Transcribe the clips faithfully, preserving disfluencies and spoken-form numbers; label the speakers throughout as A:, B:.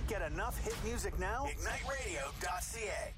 A: Can't get enough hit music now? Ignite radio dot c a.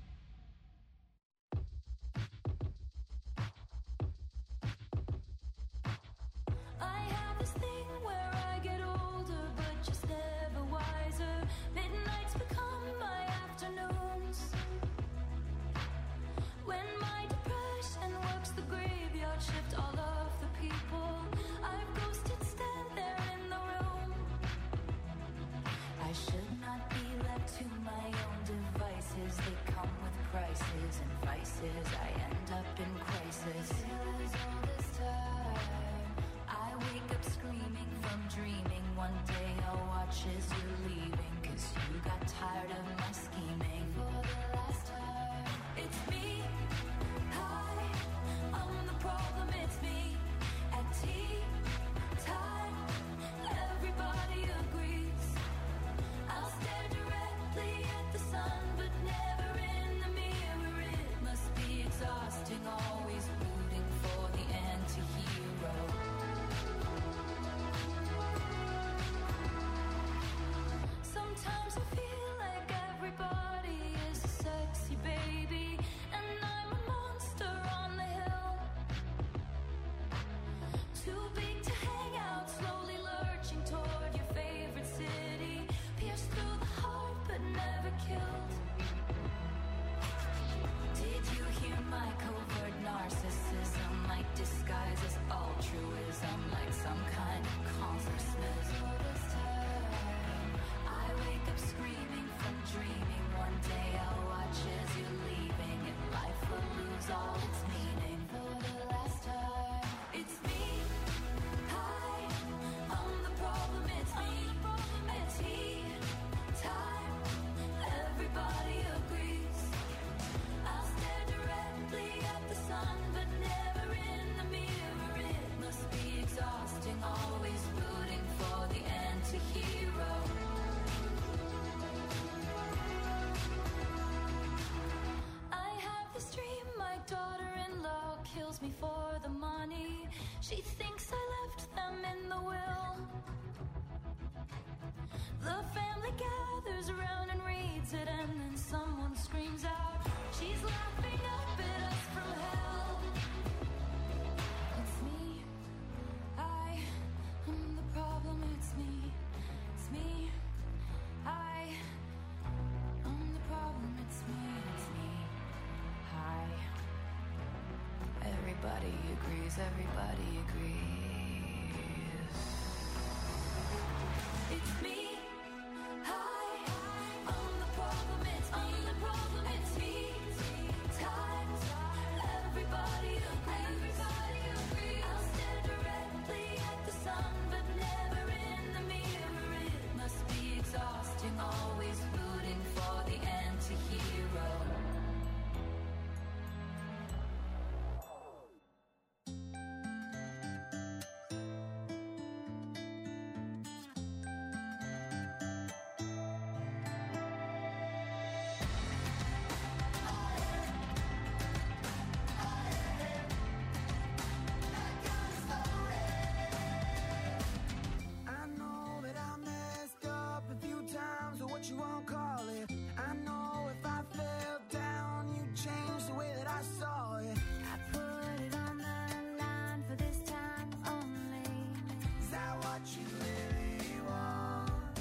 B: I end up in crisis. All this time, I wake up screaming from dreaming. One day I'll watch as you're leaving, 'cause you got tired of my scheming. For the last time, it's me. Hi, I'm the problem, it's me. At tea time, everybody agrees. I'll stare directly at the sun, but never in the mirror. It must be exhausting, always rooting for the anti-hero. Sometimes I feel like everybody is a sexy baby, and I'm a monster on the hill. Too big to hang out, slowly lurching toward your favorite city. Pierced through the heart, but never killed. Did you hear my covert narcissism? Like disguise as altruism, like some kind of consciousness. All this time, I wake up screaming from dreaming. One day I'll watch as you're leaving, and life will lose all its meaning. For the last time, it's me. Hi, I'm the problem, it's me. At tea time, everybody agrees. I'll stare directly at the sun, but never in the mirror. It must be exhausting, always rooting for the anti-hero. I have this dream, my daughter-in-law kills me for the money. She thinks I left them in the will. The family gathers around and reads it, and then someone screams out, she's laughing up at us from hell. It's me. I am the problem, it's me. It's me. I am the problem, it's me. It's me. Hi. Everybody agrees, everybody agrees. It's me. Hi, I'm the problem, it's me. I'm the problem, it's me. Times, everybody agrees. Everybody agrees. I'll stare directly at the sun, but never in the mirror. It must be exhausting, always rooting for the anti-hero.
C: I know that I messed up a few times, or what you won't call it. I know if I fell down, you'd change the way that I saw it.
B: I put it on the line for this time only.
C: Is that what you really want?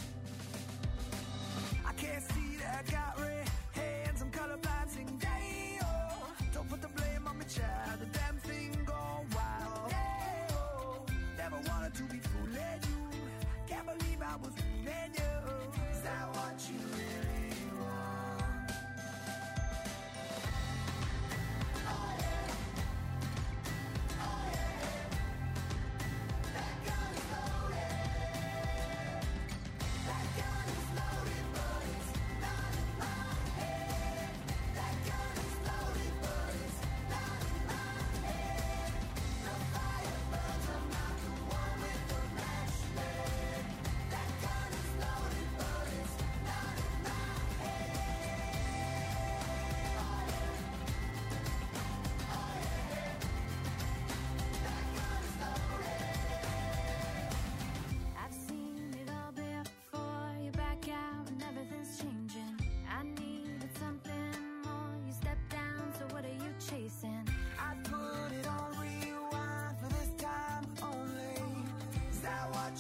C: I can't see that I got red hands, I'm colorblind, sing day, oh. Don't put the blame on me, child, the damn thing gone wild. Yeah, oh. Never wanted to be fooling you, can't believe I was fooling you. Is that what you really want? Oh yeah, oh yeah, that gun is loaded. That gun is loaded, but it's not in my head. That gun is loaded, but it's not in my head. The fire burns, I'm not the one with the match. That gun is loaded, but it's not in my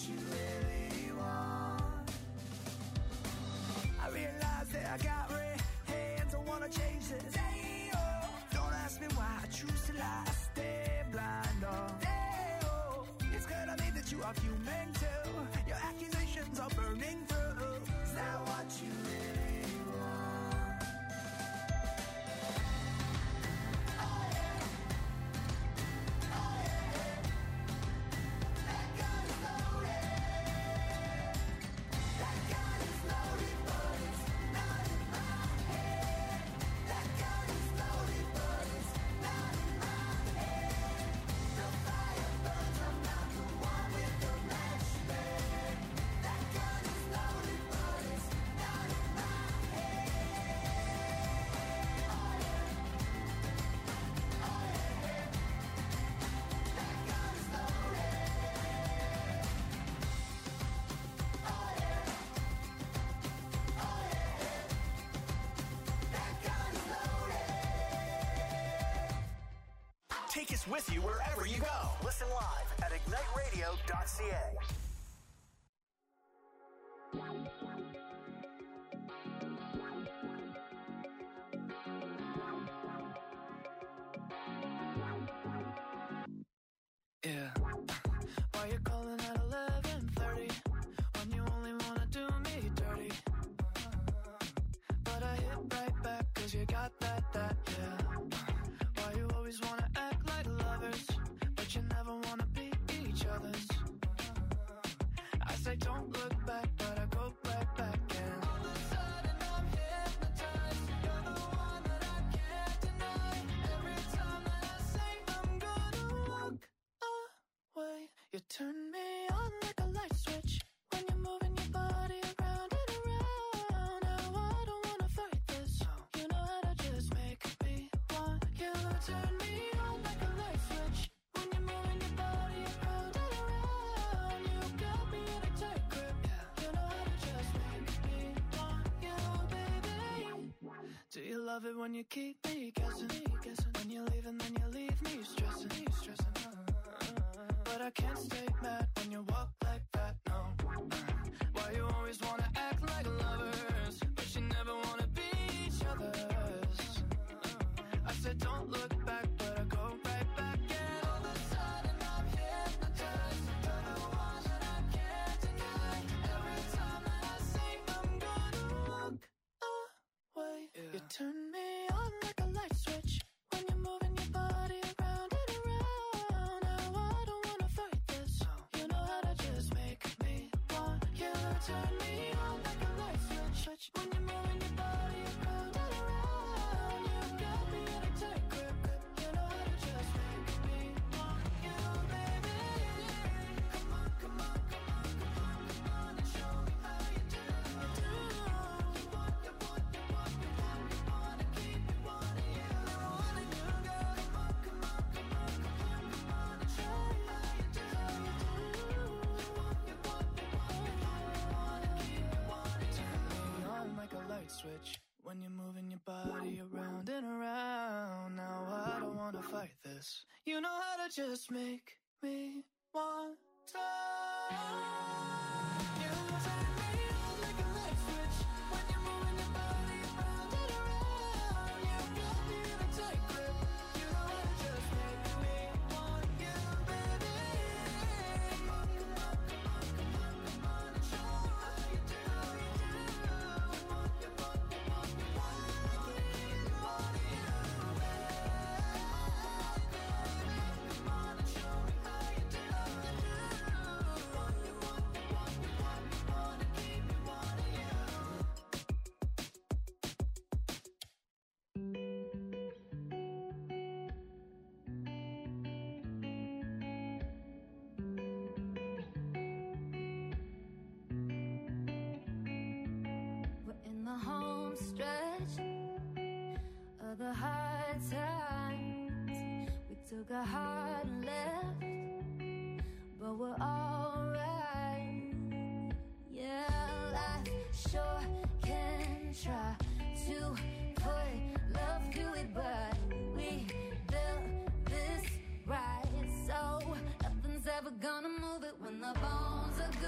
C: you really want. I realize that I got red hands, I wanna change this. Hey, oh. Don't ask me why I choose to lie, I stay blind, oh. Hey, oh. It's gonna mean that you are human too. Your accusations are burning through. Is that what you really want? Oh yeah. Oh yeah. That gun is loaded. That gun is loaded, but it's not in my head. That gun is loaded, but it's not in my head. The fire burns, I'm not the one with the match, babe. That gun is loaded, but it's not in my head. Oh yeah. Oh yeah. That gun is loaded. Oh yeah. Oh yeah. That gun is loaded.
A: Take us with you wherever you go. Listen live at ignite radio dot c a.
C: Yeah. Why you calling at eleven thirty when you only wanna do me dirty? But I hit right back cause you got that, that, yeah. Why you always wanna act like lovers, but you never wanna be each other's? I say don't look back, but I go right back and all of a sudden I'm hypnotized. You're the one that I can't deny. Every time that I say I'm gonna walk away, you turn me on like a light switch when you're moving your body around and around. Now I don't wanna fight this. You know how to just make me want you. Turn me on like a light switch when you're moving your body around and around. You got me in a tight grip. You know how to just make me want you, baby. Do you love it when you keep me guessing? When you leave and then you leave me stressing. But I can't stay mad when you walk like that, no. Why you always wanna act like lovers, but you never wanna be each other's? I said don't look back, but I go right back and all of a sudden I'm hypnotized. You're the one that I can't deny. Every time that I say I'm gonna walk away, you turn me on like a light switch when you're moving your body around and around. Now I don't wanna fight this. You know how to just make me want you. Turn me on like a light switch when you're moving your body around and around. You got me in a tight grip. You know how to just make me want you, baby. Come on, come on, come on, come on, come on and show me how you do. You want, you want, you want, you want, you wanna keep me wanting you. Wanting you, girl. Come on, come on, come on, come on, come on and show me how you do. You want, you want, you want, you want, you wanna keep me wanting you. Turn me on like a light switch when you're moving your body around and around. Now I don't wanna fight this. You know how to just make me want to. You turn me on like a light switch when you're moving your body around and around. You got me in a tight grip. You know how to just make me want you, baby. Come on, come on, come on, come on, come on and show me how you do. You want, you want, you want, you want, you wanna keep me wanting you, baby. Come on and show me how you do. You want, you want, you want, you want, you wanna keep me wanting you.
B: We're in the home stretch of the hard times. We took a hard left, but we're alright. Yeah, life sure can try to put love through it, but we built this right, so nothing's ever gonna move it when the bones are good.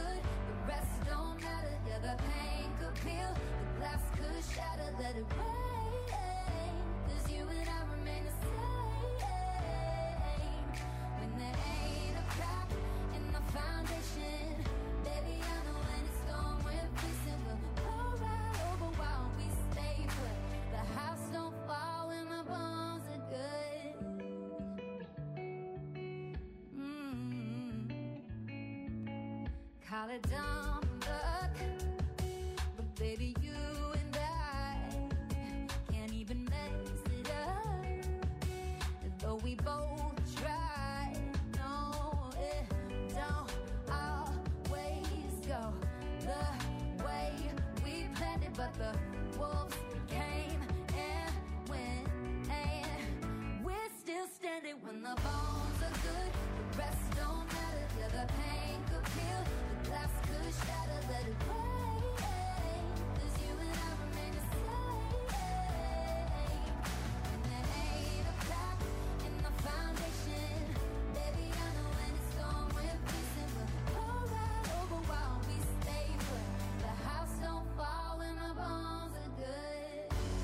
B: call it dumb luck, but baby, you and I can't even mess it up, though we both try. No, it don't always go the way we planned it, but the wolves came and went, and we're still standing when the bones are good. The rest don't matter, yeah, the pain could peel, the glass could shatter, let it rain, 'cause you and I remain the same. And there ain't a crack in the foundation, baby, I know when it's gone, we're pissing, but all right over while we stay put. The house don't fall when the bones are good.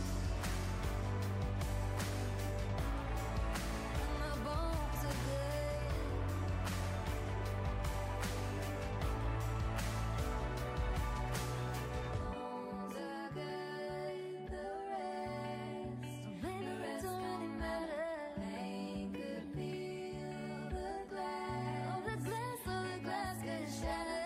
B: When the bones are good. Bones are good, the rest. So maybe it don't really matter. Pain could peel the glass. Oh, the glass, oh, the glass could shatter.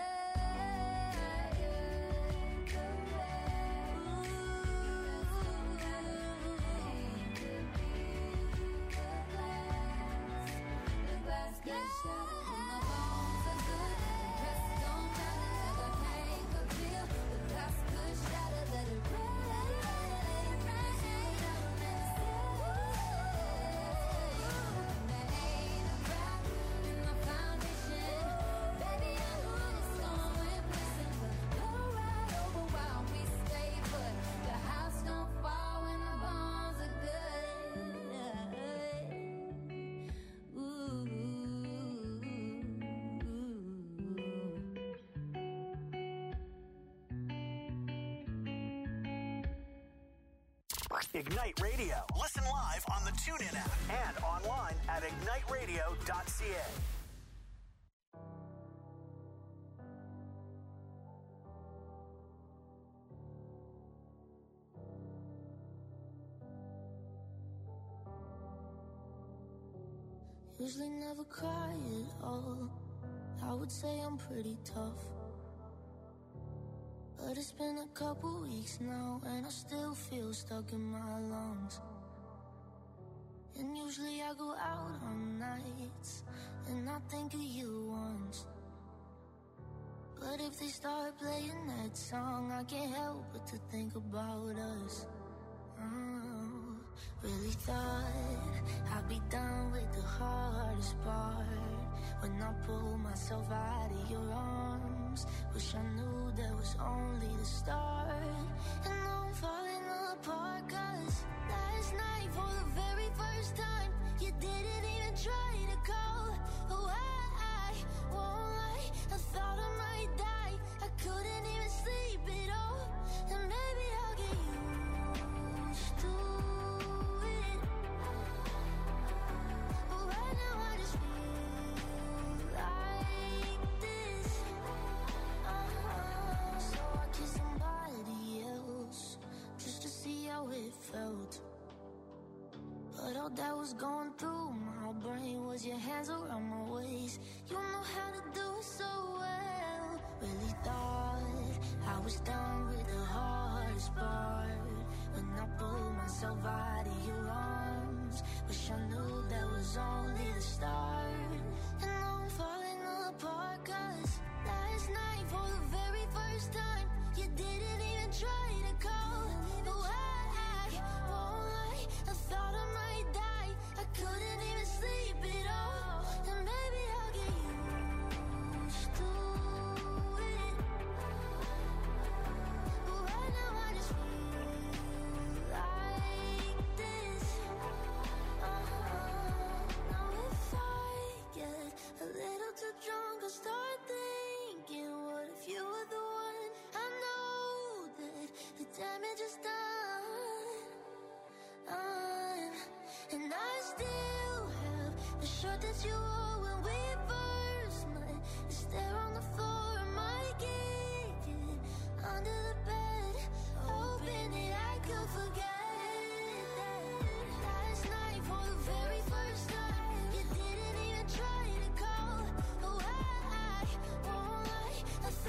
A: Ignite Radio. Listen live on the TuneIn app and online at ignite radio dot c a.
D: Usually never cry at all. I would say I'm pretty tough, but it's been a couple weeks now and I still feel stuck in my lungs. And usually I go out on nights and I think of you once, but if they start playing that song, I can't help but to think about us. Oh, really thought I'd be done with the hardest part when I pulled myself out of your arms. Wish I knew that was only the start. And now I'm falling apart, 'cause last night for the very first time you didn't even try to call. Oh, I, I won't lie, I thought I might die. I couldn't even sleep at all. And maybe I'll get used to it, but right now I just feel like this. Uh-huh. So I kissed somebody else just to see how it felt, but all that was going through my brain was your hands around my waist. You know how to do it so well. Really thought I was done with the hardest part when I pulled myself out of your arms. Wish I knew that was only the start. And now I'm falling apart, 'cause last night for the very first time you didn't even try to call. No, I, I won't lie, I thought I might die. I couldn't even sleep at all. And maybe I'll get used to it, but right now I just feel like this. Uh-huh. Now if I get a little too drunk, I'll start thinking, what if you were the one? I know that the damage is done, done. And I still have the shirt that you wore when we first met. It's there on the floor, I might kick it under the bed, hoping that I could forget that last night for the very first time you didn't even try to call. Oh, I, I won't lie, I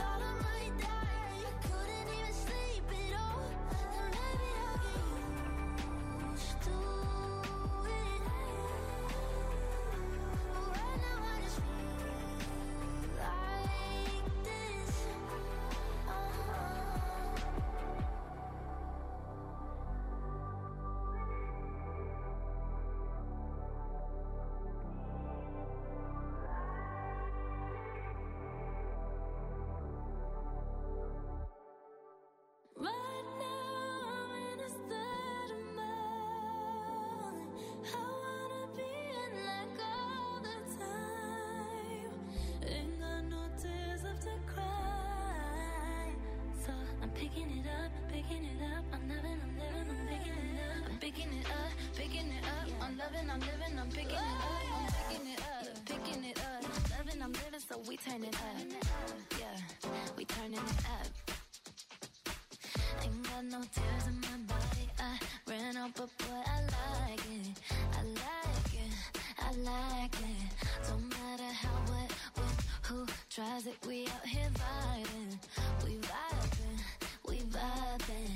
D: picking it up. I'm loving, I'm living, I'm picking it up. I'm picking it up, picking it up. I'm loving, I'm living, I'm picking it up. I'm picking it up, picking it up. Loving, I'm living, so we turn it up. Yeah, we turning it up. Ain't got no tears in my body. I ran out, but boy, I like it. I like it, I like it. Don't matter how, what, when, who tries it. We out here vibing. We vibing, we vibing.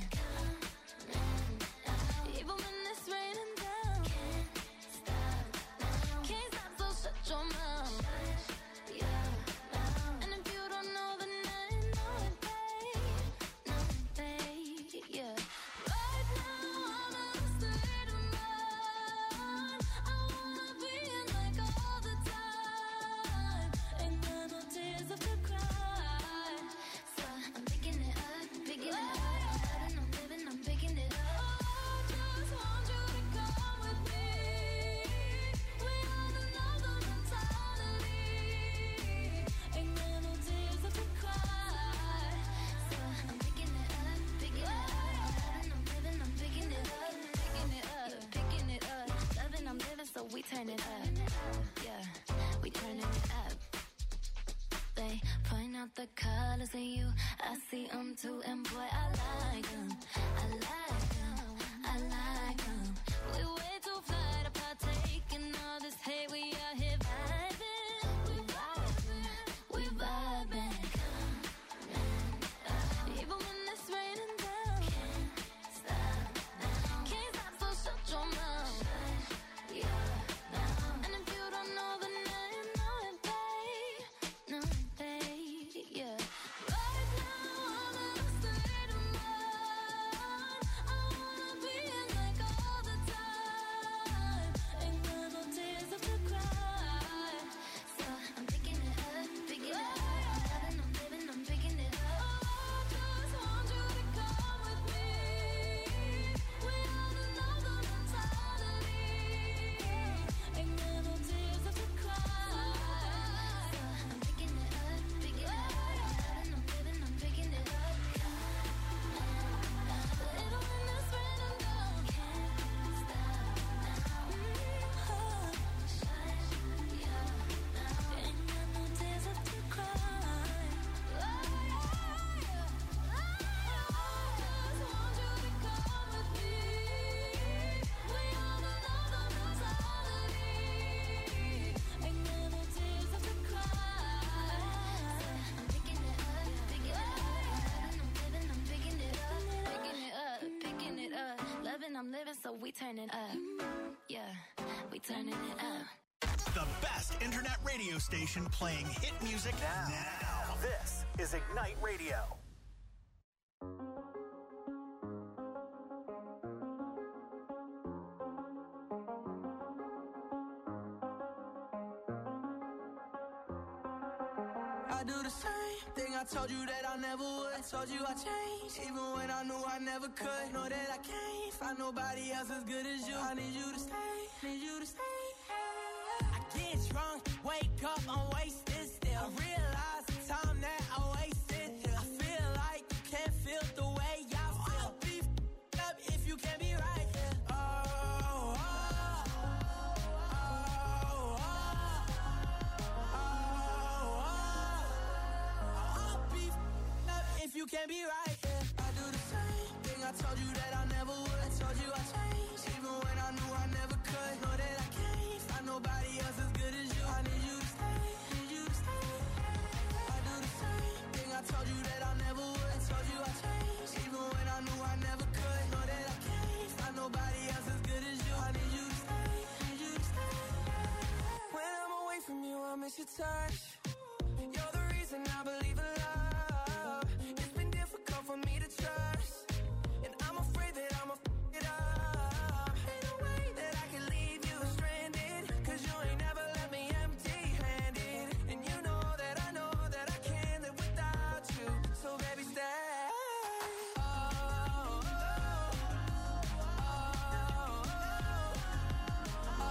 D: Even when it's raining down, can't stop now. Can't stop, so shut your mouth. Shut your mouth. And if you don't know, then I know it, babe. Know it, babe. Yeah. Right now, I'm in a state of mind. I wanna be in like all the time. Ain't got no tears left to cry. So I'm picking it up, picking it up. I'm loving, I'm living, I'm picking it up. I just want you to come with me. We on another mentality. Ain't got no tears left to cry. So I'm picking it up, picking it up. I'm loving, I'm living, I'm picking it up, picking it up, picking it up. Loving, I'm living, so we turn it up. Yeah, we turning it up. They point out the colors in you. I see them too, and boy, I like them. I like them. I like them. We way too fly to partake in all this hate. We out here vibing. We vibing. We vibing. Even when it's raining down, can't stop now. Can't stop, so shut your mouth. Shut your mouth. And if you don't know, then I know it, babe. Know it, babe. Yeah. Right now, I'm in a state of mind. I wanna be in like all the time. Ain't got no tears left to cry. So I'm picking it up, picking it up. I'm loving, I'm living, I'm picking it up. I just want you to come with me. We on another mentality. Ain't got no tears left to cry. So I'm picking it up, picking it up. I'm loving, I'm living, I'm picking it up. Even when it's raining down, can't stop now. Shut your mouth. Ain't got no tears left to cry. I just want you to come with me. We on another mentality. Ain't got no tears left to cry. I'm picking it up, picking it up. I'm living, I'm picking it up, picking it up, picking it up. Loving, I'm living, so we turn it up. Yeah, we turning it up.
A: The best internet radio station playing hit music now. now. This is Ignite Radio.
C: I do the same thing I told you that I never would. I told you I changed, even when I knew I never could. Know that I can't find nobody else as good as you. I need you to stay, need you to stay. I get drunk, wake up, I'm wasted still. I realize the time that I wasted here. I feel like you can't feel the way I feel. I'll be f***ed up if you can't be right here. Oh, oh, oh, oh, oh, oh. I'll be f***ed up if you can't be right here. I do the same thing I told you that I never would. I told you I changed, even when I knew I never could. Know that I can't find nobody else as good as you. I need you to stay, need you to stay. I do the same thing I told you that I never would. I told you I changed, even when I knew I never could. Know that I can't find nobody else as good as you. I need you to stay, need you to stay. When I'm away from you, I miss your touch. You're the reason I believe in love. It's been difficult for me to trust, and I'm afraid that I'ma f*** it up. Ain't no way that I can leave you stranded, 'cause you ain't never left me empty-handed. And you know that I know that I can't live without you. So baby, stay. Oh, oh, oh, oh, oh,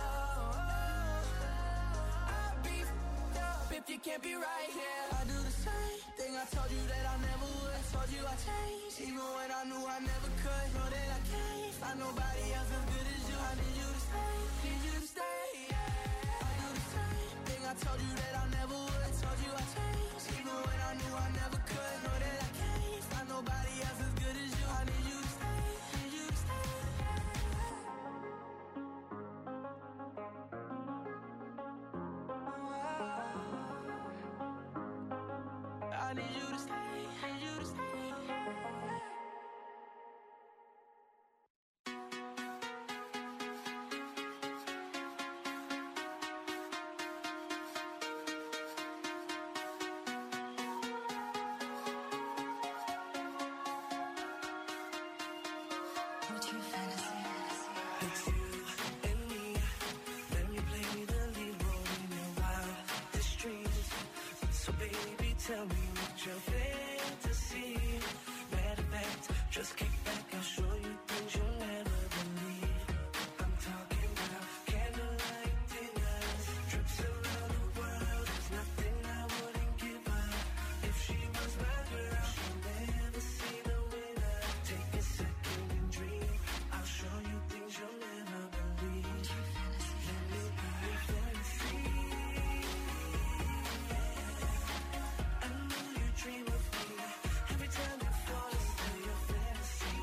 C: oh. I'll be f***ed up if you can't be right here. I do the same thing I told you that I never would. I told you I changed, even when I knew I never could. Know that I can't find nobody else as good as you. I need you to stay, need you to stay, yeah. I do the same thing I told you that I never would. Told you I changed, even when I knew I never could. Know that I can't find nobody else as good as you. I need you to stay, need you to stay, yeah. I need you to stay, need you to stay.
B: What's your fantasy?
C: It's you and me. Let me play the lead role in your wildest dreams. So baby, tell me what your fantasy. Matter of fact, just kick back, I'll show you things you'll never believe. I'm talking about candlelight dinners, trips around the world. There's nothing I wouldn't give her. If she was my girl, she'll never see the winner. Take a second and dream. I'll show you things you'll never believe. Let me be your fantasy. I know you dream of me. Every time you fall into your fantasy.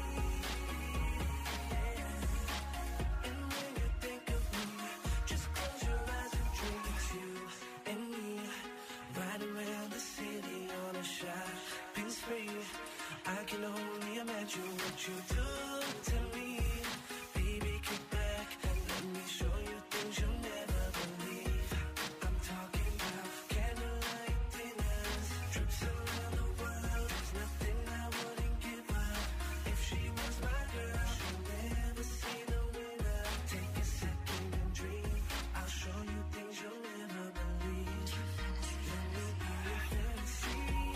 C: And when you think of me, just close your eyes and dream. It's you and me, riding around the city on a shopping spree. I can only imagine what you do to me. Baby, kick back and let me show you things you'll never believe. I'm talking about candlelight dinners, trips around the world. There's nothing I wouldn't give her. If she was my girl, she'll never see the winner. Take a second and dream. I'll show you things you'll never believe. Let me be your fantasy.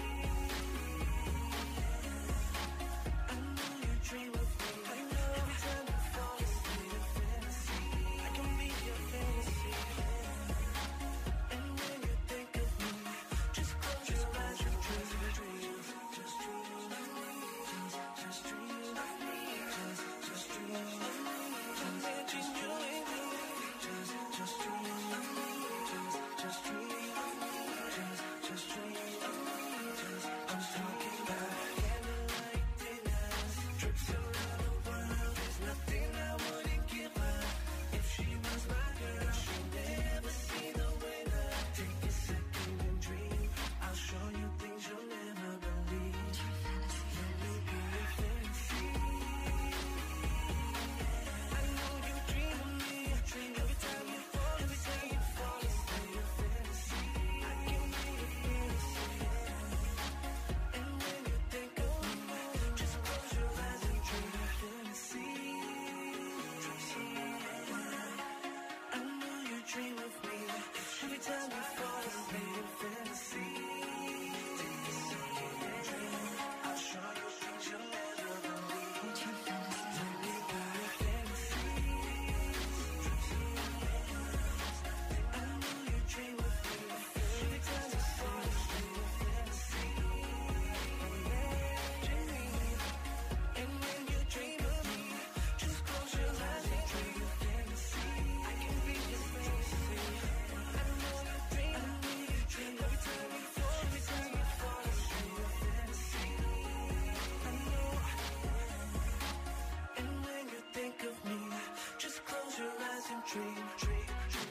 C: I know you dream of me. Every time you fall into your fantasy, I can be your fantasy. And when you think of me, just close your eyes and dream, dream. Just dream of me. Just, just dream of me. Just, just dream of me. Imagine you and me. Just, just dream of me. Just, just dream of me. Just, just dream of me. Just, I'm talking about candlelight dinners, trips around the world. There's nothing I wouldn't give her. If she was my girl, she'll never see the winner. Take a second and dream. I'll show you things you'll never believe. Let me be your fantasy. I know you dream of me. Every time you fall, every time you fall, it's your fantasy. I can be your fantasy. And when you think of me, just close your eyes and dream your fantasy. I know you dream of me. Every time you fall, it's your fantasy. Take a second and dream. I'll show you things you'll never believe. Let me be your fantasy. I know you dream of me. Every time you fall, it's your fantasy. And when you dream of me, just close your eyes and dream your fantasy. I can be your fantasy. I know you dream, I know you dream. Every time you fall, every time you fall, it's your fantasy. I know. And when you think of me, just close your eyes and dream, dream, dream.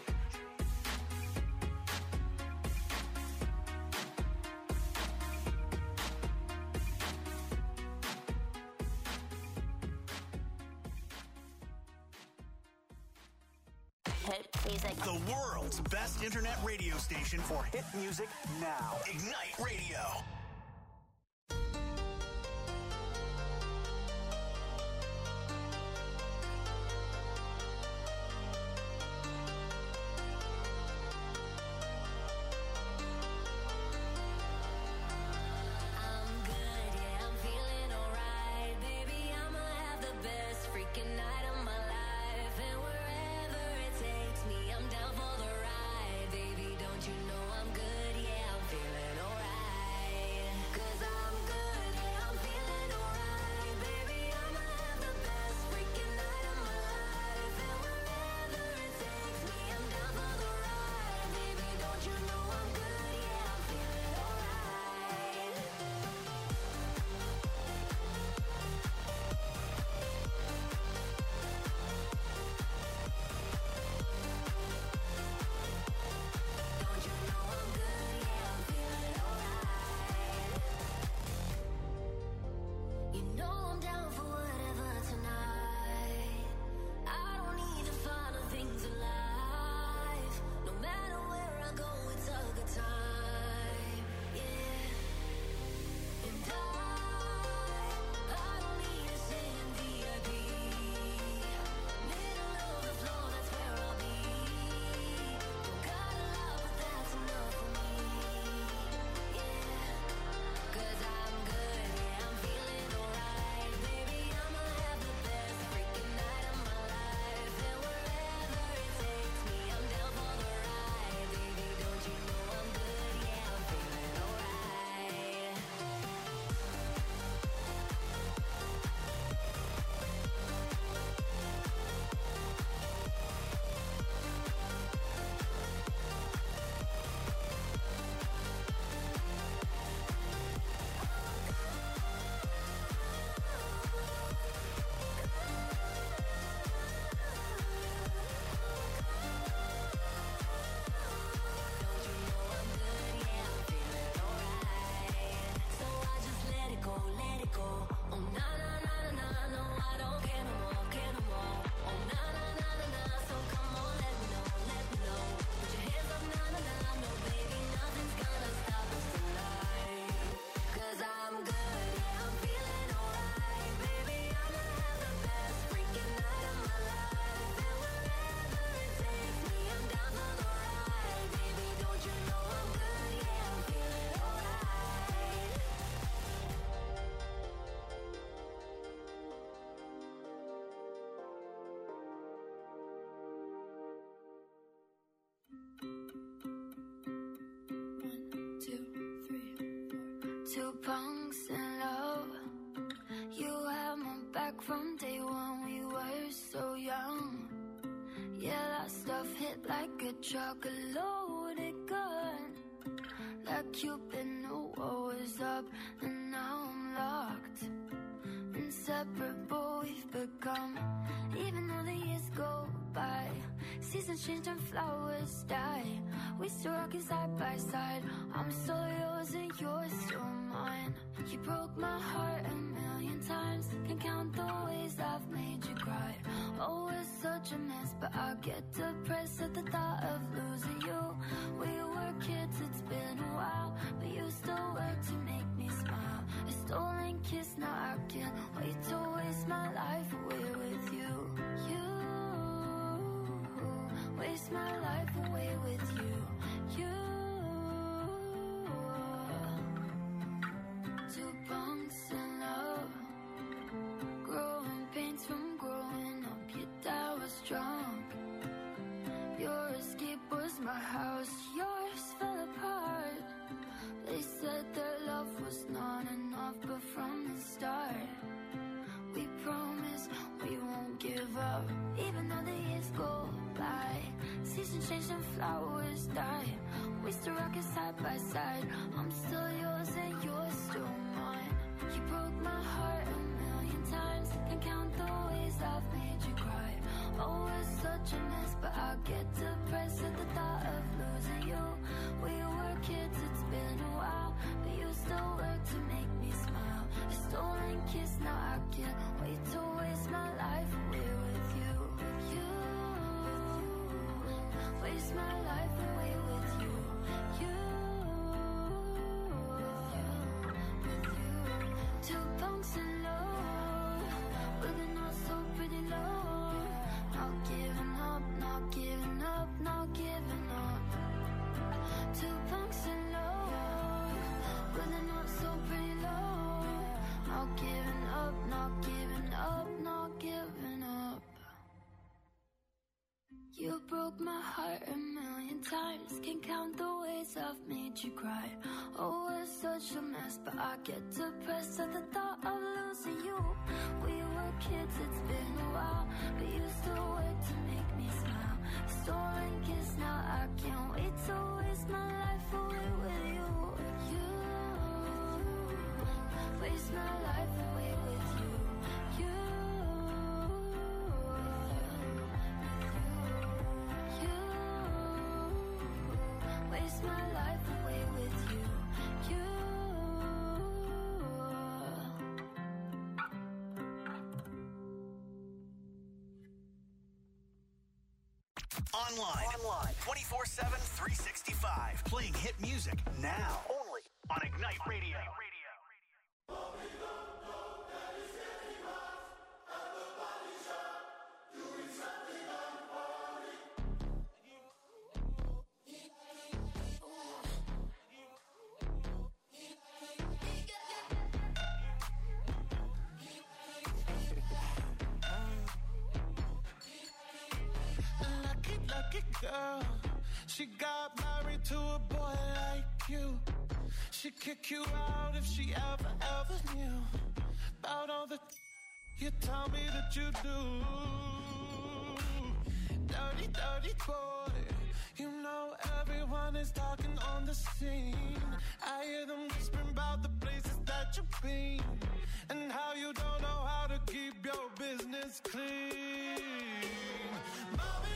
E: Hit music.
A: The world's best internet radio station for hit music now. Ignite Radio.
B: I'm good, yeah, I'm feeling alright. Baby, I'ma have the best freaking night of my life. And wherever it takes me, I'm down for the ride. Baby, don't you know I'm good, yeah, I'm feeling alright.
D: Two punks in love. You had my back from day one. We were so young. Yeah, that stuff hit like a truck, a loaded gun. Like Cupid knew what was up, and now I'm locked. Inseparable we've become. Even though the years go by, seasons change and flowers die, we still rockin' side by side. I'm still yours and you're still mine. You broke my heart a million times. Can't count the ways I've made you cry. Oh, it's such a mess, but I get depressed at the thought of losing you. We were kids, it's been a while, but you still work to make me smile. A stolen kiss, now I can't wait to waste my life away with you. You waste my life away with you. You. Two punks in love. Growing pains from growing up. Your dad was drunk. Your escape was my house. Yours fell apart. They said their love was not enough, but from the start we promise we won't give up. Even though the years go by, seasons change and flowers die, we still rock it side by side. I'm still yours and you're still mine. You broke my heart a million times. Can't count the ways I've made you cry. Oh, it's such a mess, but I get depressed at the thought of losing you. We were kids, it's been a while, but you still work to make me smile. A stolen kiss, now I can't wait to waste my life away with you. You waste my life away with you. You, with you. Two punks in love, with a not so pretty love. Not giving up, not giving up, not giving up. Two punks in love, with a not so pretty love. Not giving up, not giving up, not giving up. You broke my heart a million times. Can't count the ways I've made you cry. Oh, it's such a mess, but I get depressed at the thought of losing you. We were kids, it's been a while, but you still work to make me smile. Stolen kiss, now I can't wait to waste my life away with you. You waste my life away with you. You. Waste my life away with you. You.
A: Online. Online. twenty-four seven, three sixty-five. Playing hit music now. Only on Ignite Radio.
E: Girl, she got married to a boy like you. She'd kick you out if she ever, ever knew about all the you tell me that you do. Dirty, dirty boy. You know everyone is talking on the scene. I hear them whispering about the places that you've been and how you don't know how to keep your business clean. Mommy,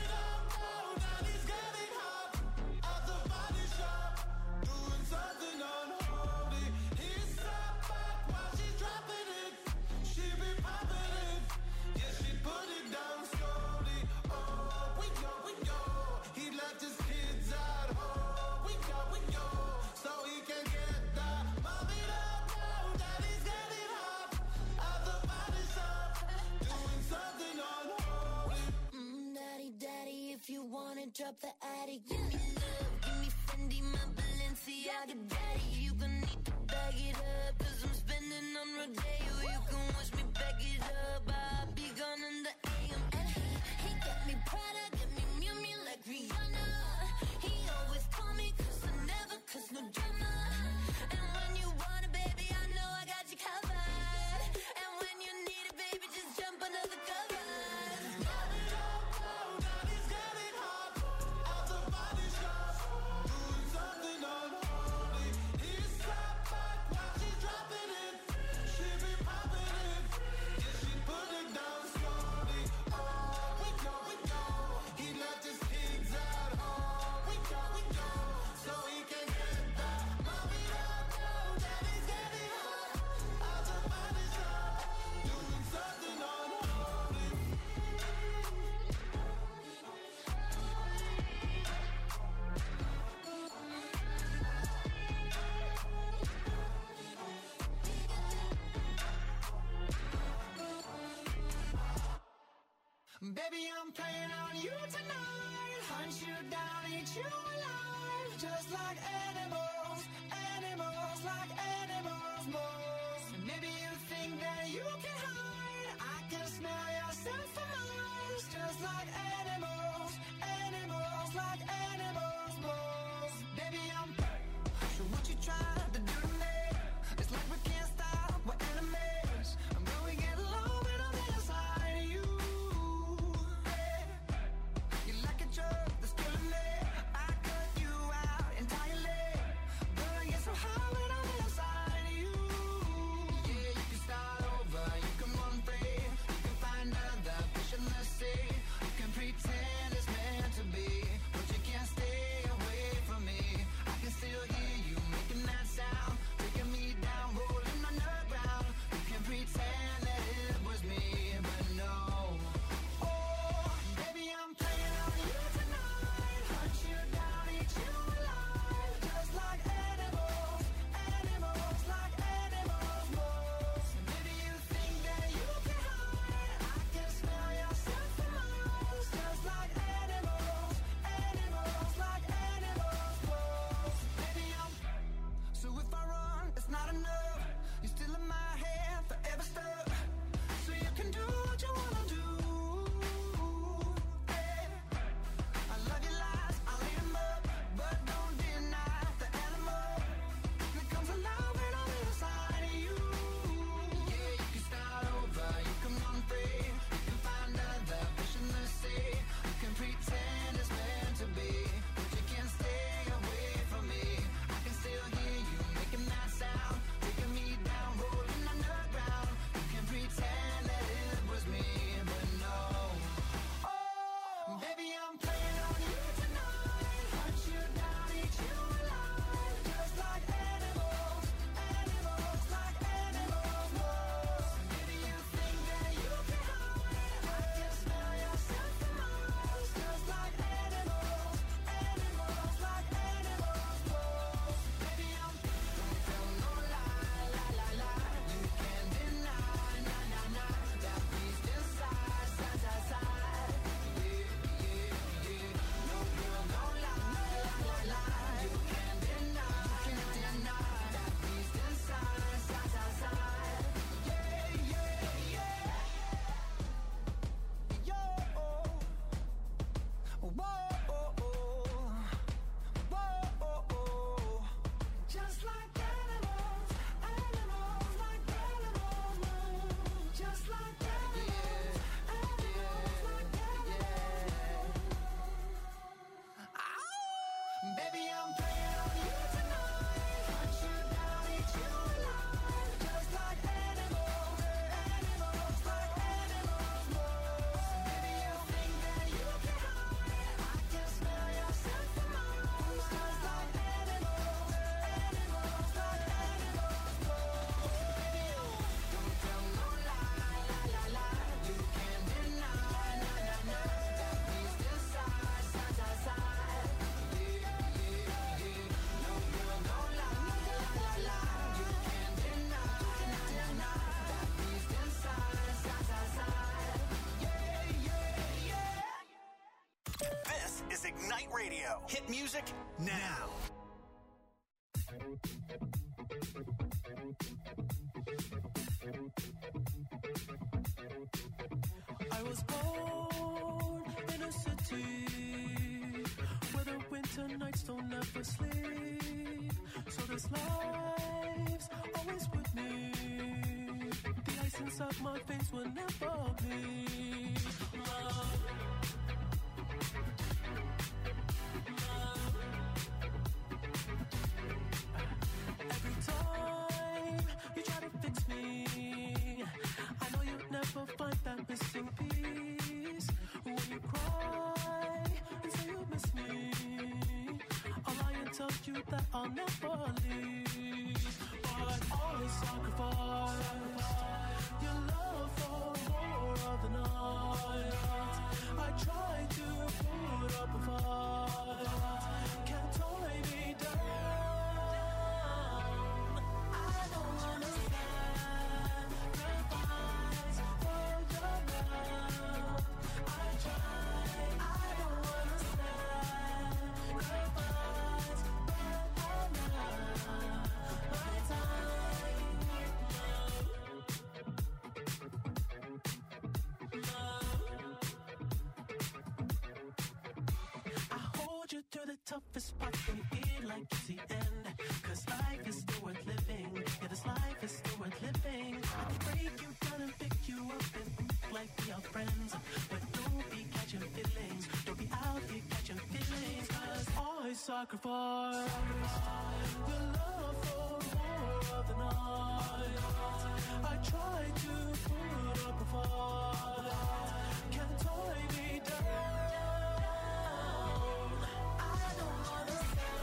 E: drop the attic, give me love, give me Fendi, my Balenciaga daddy. You gon' need to bag it up, cause I'm spending on Rodeo. You can watch me back it up, I'll be gone in the A M. And he, he got me Prada, got me Miu Miu like Rihanna. He always call me cause I never cause no drama. And when you want it, baby,
C: Baby, I'm playing on you tonight. Hunt you down, eat you alive. Just like animals, animals, like animals, moles. And maybe you think that you can hide. I can smell your scent for miles. Just like animals, animals, like animals, moles. Baby, I'm so what you trying to do to me? It's like we can't stop, we're enemies. I'm going to get low when I'm inside of you. Hey, you like a drug that's killing me. I cut you out entirely. But I get so high when I'm inside of you. Yeah, you can start over, you can run free. You can find other fish in the sea. You can pretend it's meant to be, but you can't stay away from me. I can still hear you making that sound, taking me down, rolling underground. You can pretend that it was me, but no. Oh, baby, I'm playing on you tonight. Hunt you down, eat you alive. Just like animals, animals, like animals, moles. Maybe you think that you can hide. I can smell your scent for miles. Just like animals, animals, like animals, moles. Baby, I'm so if I run, it's not enough. You're still in my head, forever stuck. So you can do what you wanna do. Hey, I love your lies, I'll eat 'em up, but don't deny the animal that comes alive when I'm inside of you. Yeah, you can start over, you can run free. You can find other fish in the sea. You can pretend it's meant to be, but you can't stay away from me. I can still hear you making that sound, taking me down, rolling underground. You can pretend that it was me, but no. Oh, baby, I'm playing on you tonight. Hunt you down, eat you alive. Just like animals, animals, like animals, moles. Maybe you think that you can hide. I can smell your scent for miles. Just like animals, animals, like animals, moles. Baby, I'm don't tell no lie, lie, lie, lie. You can't deny, nah, nah, nah. That beast inside, side, side, side. Yeah, yeah, yeah. No girl, no lie, lie, lie, lie. You can't deny, you can't deny. That beast inside, side, side, side. Yeah, yeah, yeah. Yo, whoa, whoa, just like animals, animals, like animals, moves. Just like animals, animals, like animals. Ow! Baby, I'm playing on you tonight. Hunt you down, eat you alive. Just like animals, animals, like animals, moves. Baby, you think that you can hide. I can smell your scent for miles. Just like animals, animals, like animals, moves. Baby, don't tell no lie, lie, lie, lie. You can't deny, nah, nah, nah. That beast inside, side, side, side. Yeah, yeah, yeah. No girl, no lie, lie, lie, lie. You can't deny, nah, nah, nah. That beast inside, side, side, side. Yeah, yeah, yeah.
A: This is Ignite Radio. Hit music now.
F: I was born in a city where the winter nights don't ever sleep. So this life's always with me. The ice inside my veins will never bleed. Love. Love. Every time you try to fix me, I know you'll never find that missing piece. When you cry and say you miss me, I'll lie and tell you that I'll never leave. But always sacrifice your love for more of the night. I try to put up a fight, can't tie me down. I don't wanna sacrifice for your love. I try toughest part when you feel like it's the end. Cause life is still worth living. Yeah, this life is still worth living. I can break you down and pick you up and like we are friends. But don't be catching feelings. Don't be out here catching feelings. Cause I sacrifice your love for more of the night. I try to put up a fight. Can't tie me down. I don't wanna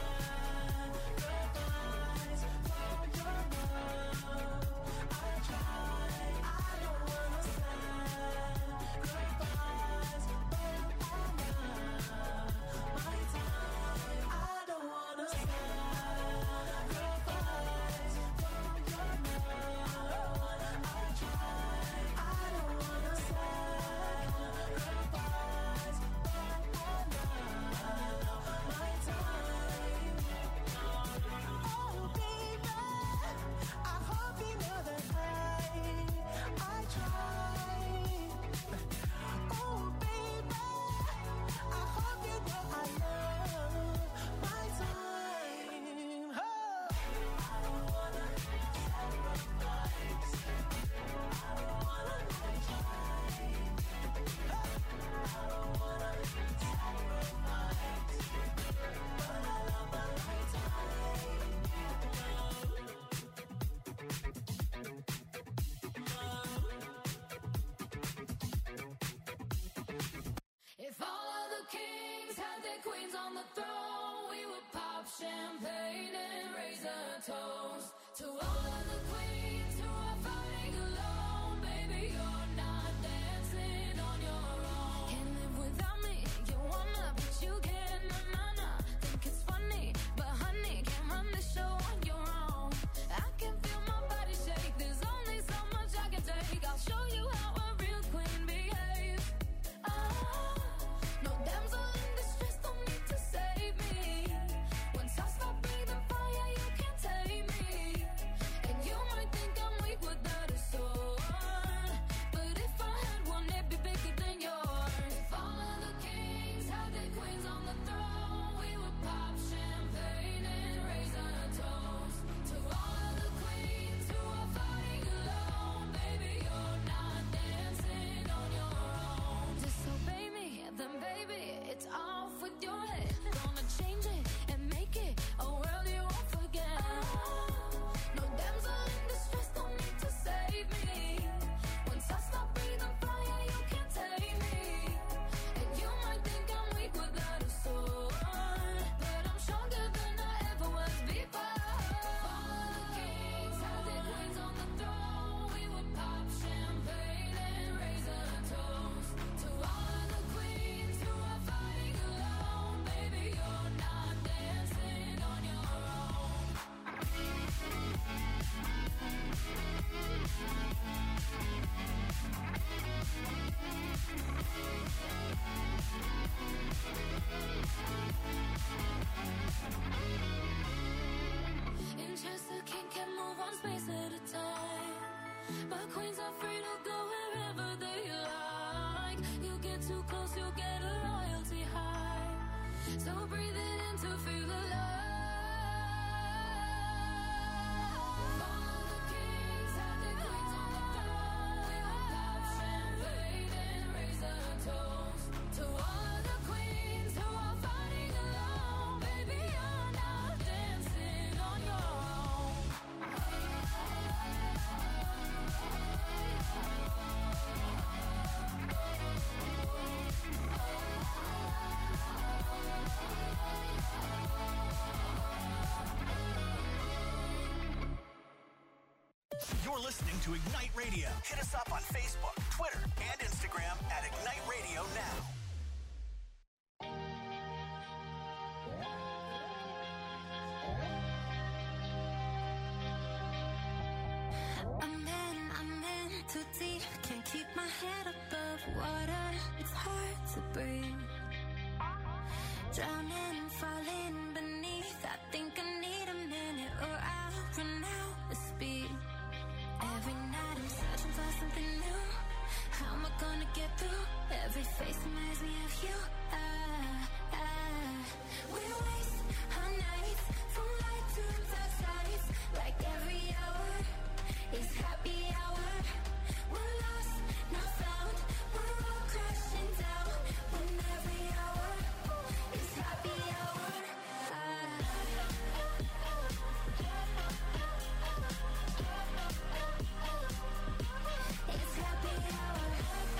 F: sacrifice for your love. I try. I don't wanna sacrifice for my time. I don't wanna sacrifice for your love. I try. I don't wanna sacrifice for my time. Oh baby, I hope you know that I I try. Oh baby, I hope you know I love my time. Oh. I don't wanna sacrifice. I don't wanna try. I don't wanna sacrifice, but I love my time.
B: If all of the kings had their queens on the throne, we would pop champagne and raise a toast to all of the queens who are fighting alone. Baby, you're not dancing on your own. Can't live without me, you wanna, but you can't, na na na. Think it's funny, but honey, can't run the show on your own. I can feel my body shake, there's only so much I can take. I'll show you how a real queen behaves. Ah, no damsel in distress, don't need to save me. Once I stop breathing fire, you can't tame me. And you might think I'm weak without a sword, but if I had one, it'd be bigger than yours. If all of the kings had their queens on the throne, we would pop champagne and raise a toast to all of the queens who are fighting alone. Baby, you're not dancing on your own. Disobey me, then baby, it's off with your head. Gonna change it and make it a world you won't forget. No damsel in distress, don't need to save me. Once I stop breathing fire, you can't tame me. And you might think I'm weak without a sword, but I'm stronger than I ever was before. All of the kings had their queens on the throne, we would pop champagne and raise a toast to all of the queens who are fighting alone. Baby, you're not dancing on your own. In Chester, king can move one space at a time, but queens are free to go wherever they like. You get too close, you'll get a royalty high. So breathe it in to feel alive. All of the kings had their queens on the throne. We would pop champagne and raise a toast to all of the queens who are fighting alone. Baby, you're not dancing on your own.
A: You're listening to Ignite Radio. Hit us up on Facebook, Twitter, and Instagram at Ignite Radio Now.
D: I'm in, I'm in too deep. Can't keep my head above water. It's hard to breathe. Drowning, falling beneath. I think I need a minute or I'll run out of speed. Every night I'm searching for something new. How am I gonna get through? Every face reminds me of you. I
E: ah. We waste our nights from light to dark sides. Like every hour is happy hour. We're lost, not found. We're all crashing down. When every hour is happy hour. Ah. It's happy hour.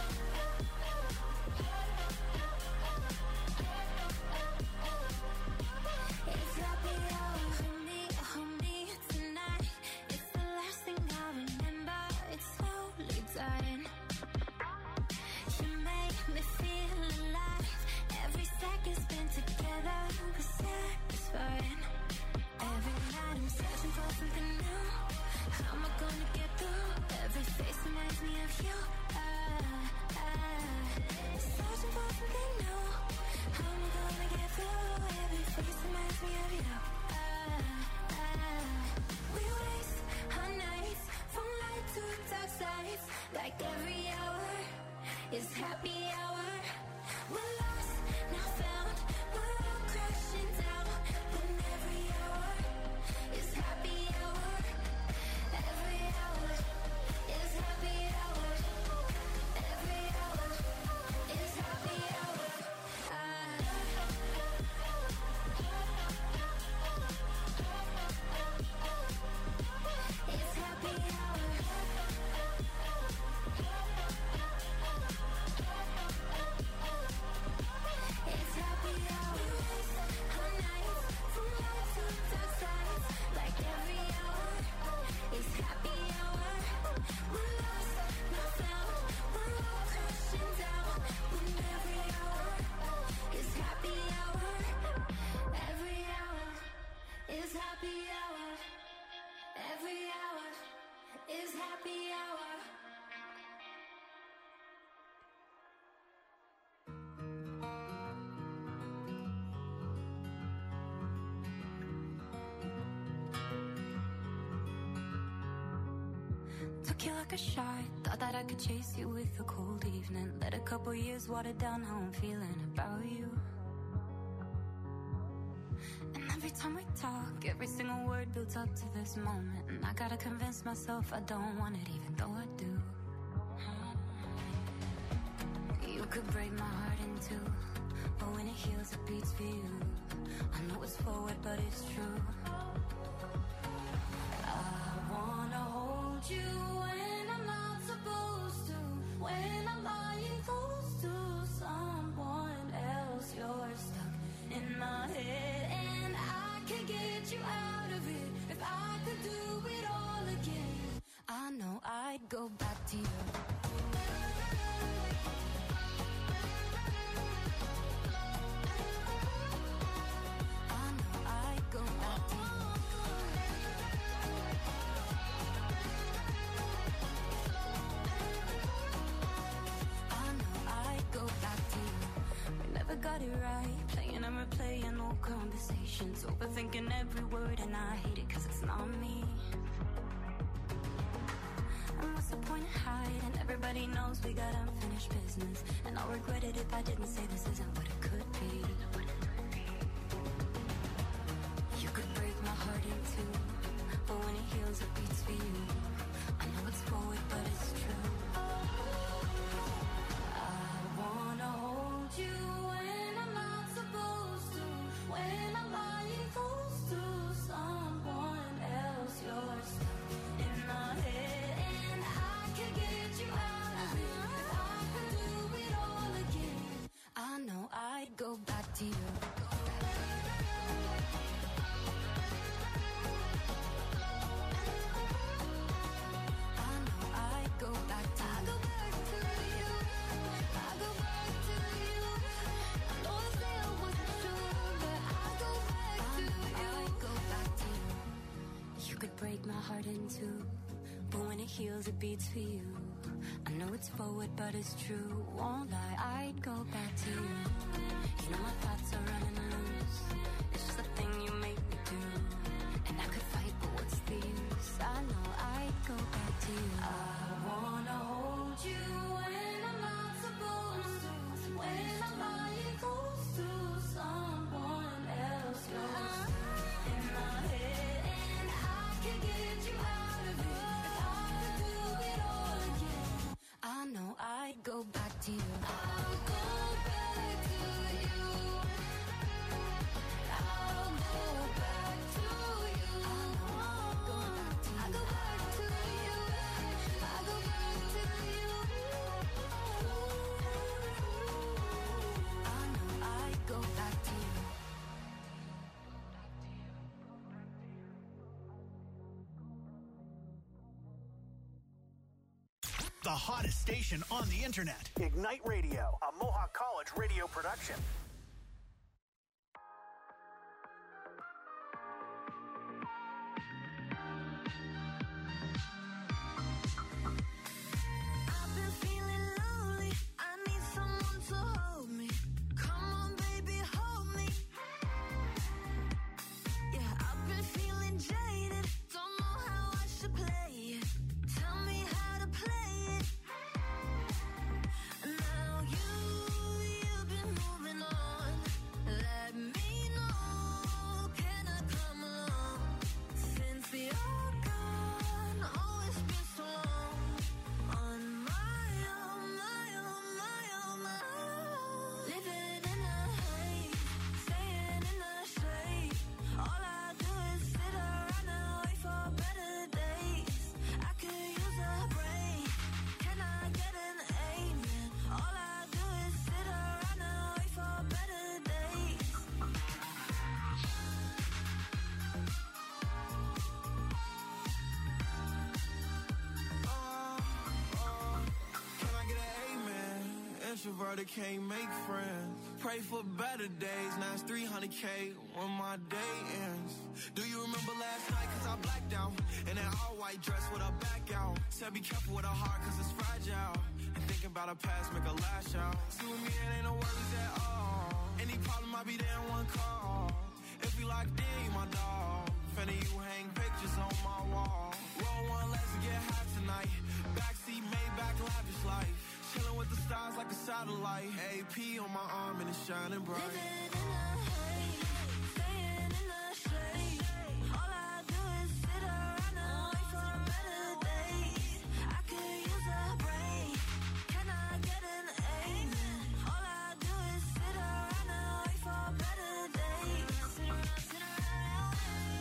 E: It's happy hour. Hold me, hold me tonight. It's the last thing I remember. It's slowly dying. You make me feel alive. Every second spent together was satisfying. Every night I'm searching for something new. How am I gonna get through? Every face reminds me of you. Ah, ah. Searching for something new. How am I gonna get through? Every face reminds me of you. Ah, ah. We waste our nights from light to dark sides. Like every hour is happy hour. We're lost, not found. We're all crashing down. When every hour is happy hour. Every hour is happy hour. Every hour is happy hour. Ah. It's happy hour. It's happy hour. Our nights from light to dark sides. Like every hour is happy hour. We're lost, not found. We're all crashing down. When every hour is happy hour. Every hour is happy hour. Every hour is happy hour.
B: Took you like a shot. Thought that I could chase you with a cold evening. Let a couple years water down how I'm feeling about you. And every time we talk, every single word builds up to this moment. And I gotta convince myself I don't want it, even though I do. You could break my heart in two, but when it heals, it beats for you. I know it's forward, but it's true. I wanna hold you when I'm not supposed to. When I'm lying close to someone else, you're stuck in my head, and I can get you out of it. If I could do it all again, I know I'd go back to you. I know I'd go back to you. I know I'd go back to you. We never got it right, playing and replaying old conversations, overthinking every word, and I hate it cause it's not me. And what's the point of hiding? Everybody knows we got unfinished business, and I'll regret it if I didn't say this isn't what it could be. You could break my heart in two, but when it heals it beats for you. I know it's forward, but it's true. I wanna hold you when I'm not supposed to. When I'm lying close to someone else, you're stuck in my head, and I can get you out of it. If I could do it all again, I know I'd go back to you. I know I'd go back to you. I go back to you. I go back to you. I know I said I wasn't sure, but I go back to you. I go back to you. You could break my heart in two, but when it heals, it beats for you. I know it's forward, but it's true. Won't lie, I'd go back to you. You know my thoughts are running loose. It's just a thing you make me do. And I could fight, but what's the use? I know I'd go back to you. I wanna hold you when I'm not supposed to. When I'm lying close to someone.
A: The hottest station on the internet. Ignite Radio, a Mohawk College radio production.
E: I've been feeling lonely. I need someone to hold me. Come on, baby, hold me. Yeah, I've been feeling jaded. Don't know how I should play it. Tell me how to play it. Now you, you've been moving on. Let me know, can I come along? Since you're gone, oh, it's been so long. On my own, my own, my own, my own. Living in a haze, staying in the shade. All I do is sit around and wait for better days. I could use a break. Can I get an amen? All I do is sit around and wait for better days.
F: Can I get an amen? Introverted can't make friends. Pray for better days. Now it's three hundred K when my day ends. Do you remember last night? Cause I blacked out. In that all white dress with a back out. Said be careful with her heart cause it's fragile. And thinking about her past make her lash out. See with me it ain't no worries at all. Any problem I be there in one call. If we locked in, you my dog. Finna you hang pictures on my wall. Roll one, let's get high tonight. Backseat Maybach, lavish life. Chilling with the stars like a satellite. A P on my arm and it's shining bright.
E: Living in a haze, staying in the shade. All I do is sit around and wait for better days. I could use a break. Can I get an amen? All I do is sit around and wait for better days. Sit around, sit around,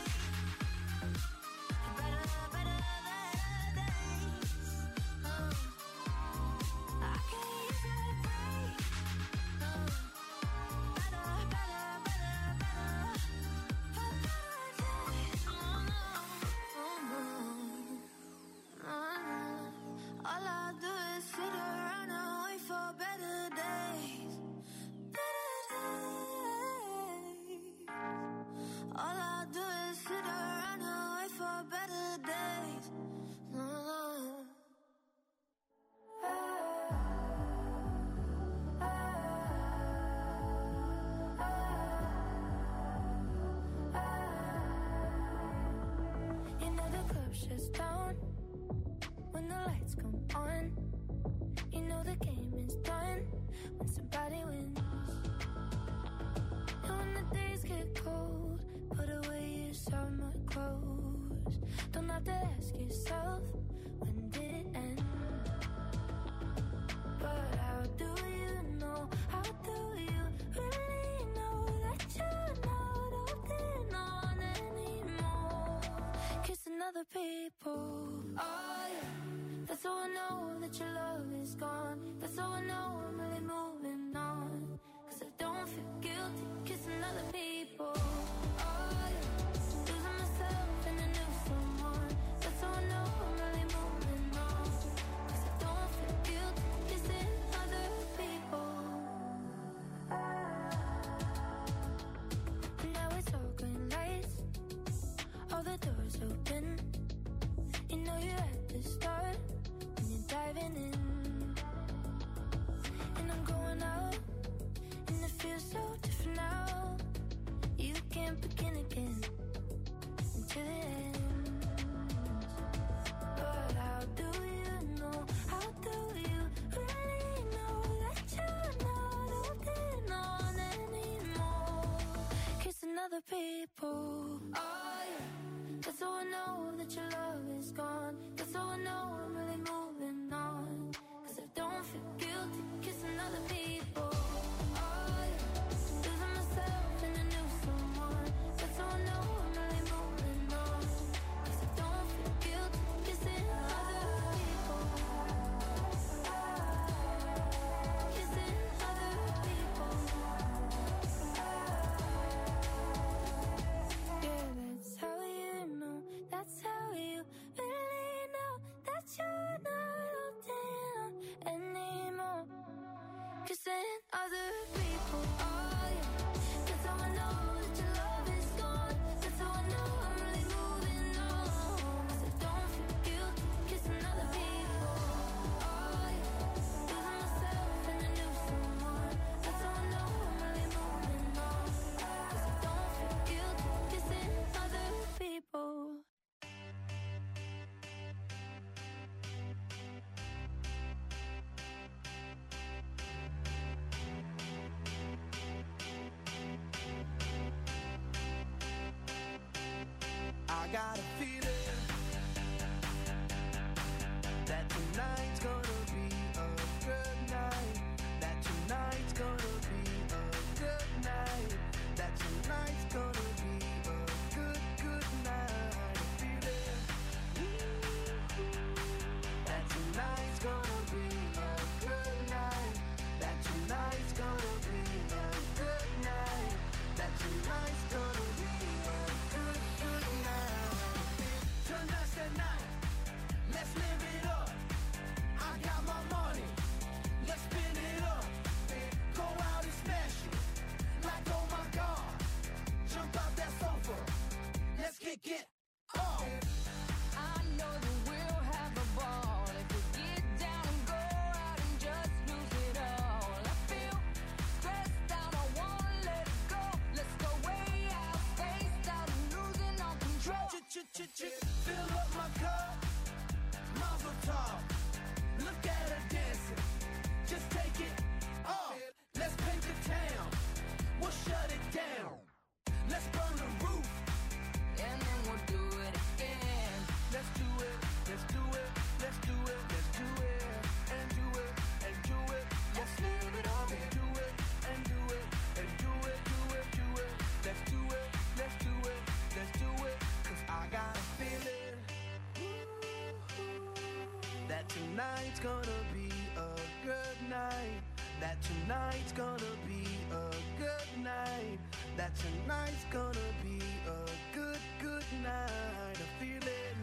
E: better, better days. Uh, I could use a break. Uh, better, better, better, better, for better days. Oh, no. Oh, no. All I do is sit around and wait for better days. Better days. All I do is sit around and wait for better days. Oh. You know the club shuts down when the lights come on. You know the game is done when somebody wins. And when the days get cold, put away your summer clothes. Don't have to ask yourself, when did it end? But how do you know, how do you really know that you're not holding on anymore? Kissing other people, oh yeah. That's how I know that your love is gone. That's how I know I'm really moving on. Cause I don't feel guilty kissing other people, oh yeah. Losing myself in a new someone. That's how I know I'm really moving on. Cause I don't feel guilty kissing other people. And now it's all green lights, all the doors open. You know you're at the start when you're diving in. And I'm going out, and it feels so different now. You can't begin again until it ends. But how do you know, how do you really know that you're not holding on anymore? Kissing other people, oh yeah. That's how I know that your love is gone. That's how I know I'm really moving on. Cause I don't feel guilty kissing other people, oh yeah. Losing myself in a new someone. That's how I know I'm really moving on.
C: I got a feeling that tonight's gonna be a good night. That tonight's gonna be a good night. That tonight's gonna be a good, good night. A feeling that tonight's gonna be a good night. That tonight's gonna be a good night. That tonight's gonna be a good, good night. Tonight's the night. Let's live it up. I got my money. Let's spin it up. Go out and smash it. Like, oh my God. Jump out that sofa. Let's kick it off.
B: I know that we'll have a ball if we get down and go out and just lose it all. I feel stressed out, I wanna let it go. Let's go way out, spaced out, and losing all control.
C: Ch-ch-ch-ch. Fill up my cup. Mazel tov. Look at her dancing. Just take it off. Let's paint the town. We'll shut it down. Let's burn the roof.
B: And then we'll do it again.
C: Let's do it. Let's do it. Let's do it. Let's do it. And do it. And do it. Let's live it up. And do it. And do it. And do it. Do it. Do it. Let's do it. Let's do it. Let's do it. Cause I got a feeling that tonight's gonna be a good night. That tonight's gonna be a good night. That tonight's gonna be a good, good night. A feeling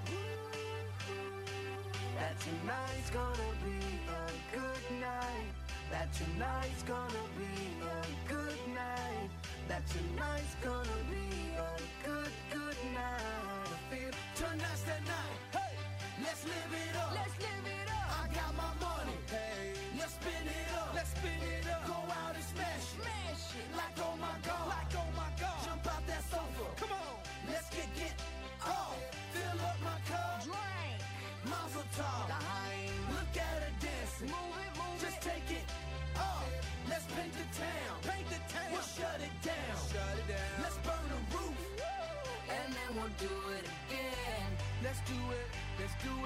C: that tonight's gonna be a good night. That tonight's gonna be a good night. That tonight's gonna be a good, good night. I feel tonight's the night. Hey, let's live it up.
B: Let's live it up.
C: I got my money. Hey, let's spin it up. Let's spin it up. Go out and smash it.
B: Smash it.
C: Like oh my God. Like oh my God. Jump out that sofa. Come on. Let's get get off. Fill up my cup.
B: Drink.
C: Mazel tov. Look at her dancing.
B: Move it, move
C: Just
B: it.
C: take it off. Let's paint the town. Paint the town. We'll shut it down. Shut it down. Let's burn the roof.
B: And then we'll do it again.
C: Let's do it. Let's do